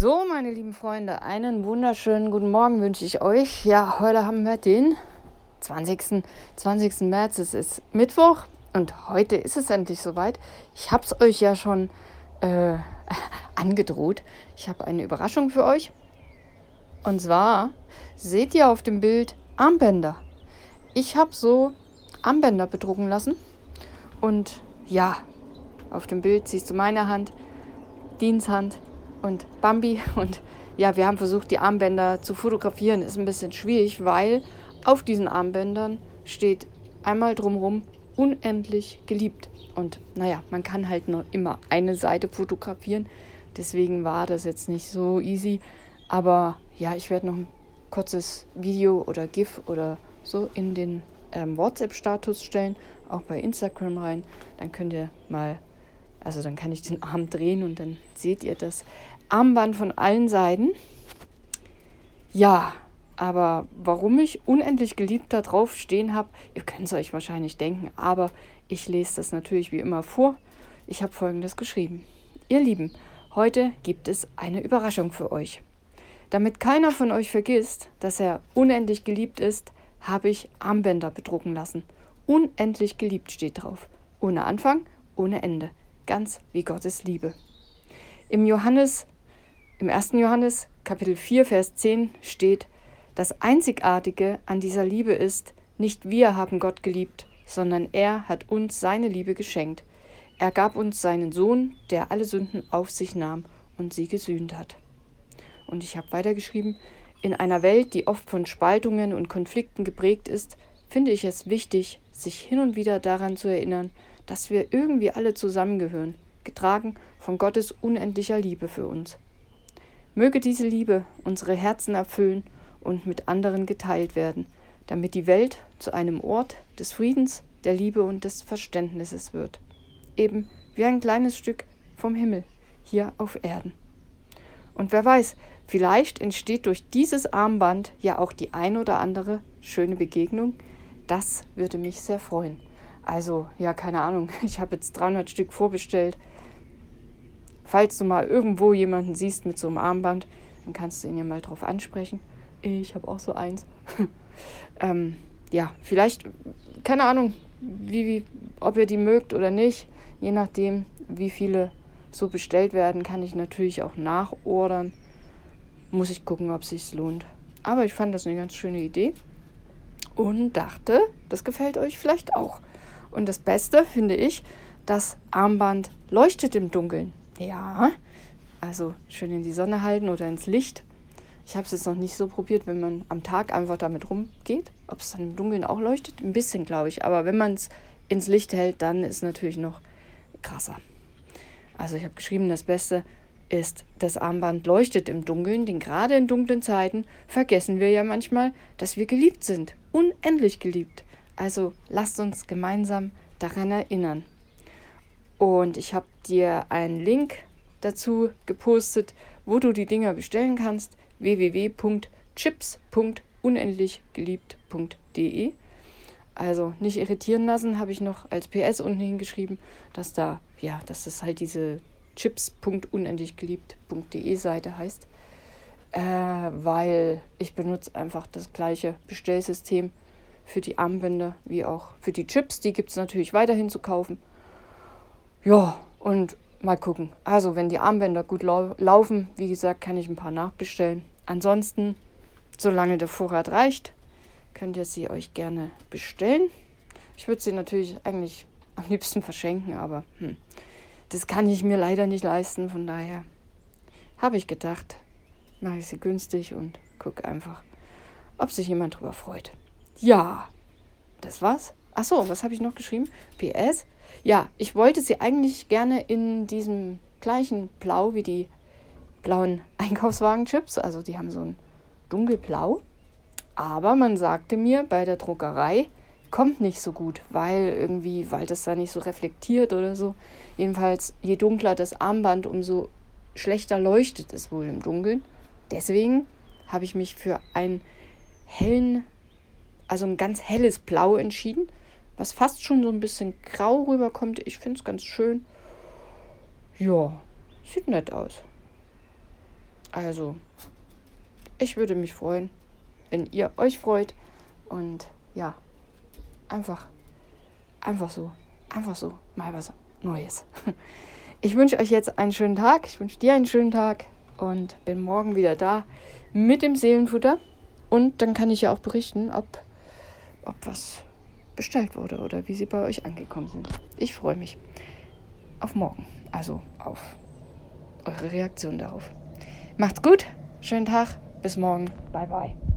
So, meine lieben Freunde, einen wunderschönen guten Morgen wünsche ich euch. Ja, heute haben wir den 20. März. Es ist Mittwoch und heute ist es endlich soweit. Ich habe es euch ja schon äh, angedroht. Ich habe eine Überraschung für euch. Und zwar seht ihr auf dem Bild Armbänder. Ich habe so Armbänder bedrucken lassen. Und ja, auf dem Bild siehst du meine Hand, Deans Hand und Bambi. Und ja, wir haben versucht, die Armbänder zu fotografieren. Ist ein bisschen schwierig, weil auf diesen Armbändern steht einmal drumherum unendlich geliebt. Und naja, man kann halt nur immer eine Seite fotografieren. Deswegen war das jetzt nicht so easy. Aber ja, ich werde noch ein kurzes Video oder GIF oder so in den WhatsApp-Status stellen, auch bei Instagram rein. Dann könnt ihr mal, also dann kann ich den Arm drehen und dann seht ihr das Armband von allen Seiten. Ja, aber warum ich unendlich geliebt da drauf stehen habe, ihr könnt es euch wahrscheinlich denken, aber ich lese das natürlich wie immer vor. Ich habe Folgendes geschrieben. Ihr Lieben, heute gibt es eine Überraschung für euch. Damit keiner von euch vergisst, dass er unendlich geliebt ist, habe ich Armbänder bedrucken lassen. Unendlich geliebt steht drauf. Ohne Anfang, ohne Ende. Ganz wie Gottes Liebe. Im 1. Johannes, Kapitel 4, Vers 10 steht, das Einzigartige an dieser Liebe ist, nicht wir haben Gott geliebt, sondern er hat uns seine Liebe geschenkt. Er gab uns seinen Sohn, der alle Sünden auf sich nahm und sie gesühnt hat. Und ich habe weitergeschrieben, in einer Welt, die oft von Spaltungen und Konflikten geprägt ist, finde ich es wichtig, sich hin und wieder daran zu erinnern, dass wir irgendwie alle zusammengehören, getragen von Gottes unendlicher Liebe für uns. Möge diese Liebe unsere Herzen erfüllen und mit anderen geteilt werden, damit die Welt zu einem Ort des Friedens, der Liebe und des Verständnisses wird. Eben wie ein kleines Stück vom Himmel hier auf Erden. Und wer weiß, vielleicht entsteht durch dieses Armband ja auch die ein oder andere schöne Begegnung. Das würde mich sehr freuen. Also, ja, keine Ahnung, ich habe jetzt 300 Stück vorbestellt. Falls du mal irgendwo jemanden siehst mit so einem Armband, dann kannst du ihn ja mal drauf ansprechen. Ich habe auch so eins. Ja, vielleicht, keine Ahnung, ob ihr die mögt oder nicht. Je nachdem, wie viele so bestellt werden, kann ich natürlich auch nachordern. Muss ich gucken, ob es sich lohnt. Aber ich fand das eine ganz schöne Idee und dachte, das gefällt euch vielleicht auch. Und das Beste finde ich, das Armband leuchtet im Dunkeln. Ja, also schön in die Sonne halten oder ins Licht. Ich habe es jetzt noch nicht so probiert, wenn man am Tag einfach damit rumgeht. Ob es dann im Dunkeln auch leuchtet? Ein bisschen, glaube ich. Aber wenn man es ins Licht hält, dann ist es natürlich noch krasser. Also ich habe geschrieben, das Beste ist, das Armband leuchtet im Dunkeln, denn gerade in dunklen Zeiten vergessen wir ja manchmal, dass wir geliebt sind. Unendlich geliebt. Also lasst uns gemeinsam daran erinnern. Und ich habe dir einen Link dazu gepostet, wo du die Dinger bestellen kannst. www.chips.unendlichgeliebt.de. Also nicht irritieren lassen, habe ich noch als PS unten hingeschrieben, dass das halt diese chips.unendlichgeliebt.de Seite heißt. Weil ich benutze einfach das gleiche Bestellsystem für die Armbänder wie auch für die Chips. Die gibt es natürlich weiterhin zu kaufen. Ja, und mal gucken. Also, wenn die Armbänder gut laufen, wie gesagt, kann ich ein paar nachbestellen. Ansonsten, solange der Vorrat reicht, könnt ihr sie euch gerne bestellen. Ich würde sie natürlich eigentlich am liebsten verschenken, aber das kann ich mir leider nicht leisten. Von daher habe ich gedacht, mache ich sie günstig und gucke einfach, ob sich jemand drüber freut. Ja, das war's. Achso, was habe ich noch geschrieben? PS. Ja, ich wollte sie eigentlich gerne in diesem gleichen Blau wie die blauen Einkaufswagenchips. Also die haben so ein dunkelblau. Aber man sagte mir, bei der Druckerei kommt nicht so gut, weil das da nicht so reflektiert oder so. Jedenfalls, je dunkler das Armband, umso schlechter leuchtet es wohl im Dunkeln. Deswegen habe ich mich für ein ganz helles Blau entschieden, was fast schon so ein bisschen grau rüberkommt. Ich finde es ganz schön. Ja, sieht nett aus. Also, ich würde mich freuen, wenn ihr euch freut. Und ja, einfach, einfach so, mal was Neues. Ich wünsche euch jetzt einen schönen Tag. Ich wünsche dir einen schönen Tag und bin morgen wieder da mit dem Seelenfutter. Und dann kann ich ja auch berichten, ob was bestellt wurde oder wie sie bei euch angekommen sind. Ich freue mich auf morgen, also auf eure Reaktion darauf. Macht's gut, schönen Tag, bis morgen, bye bye.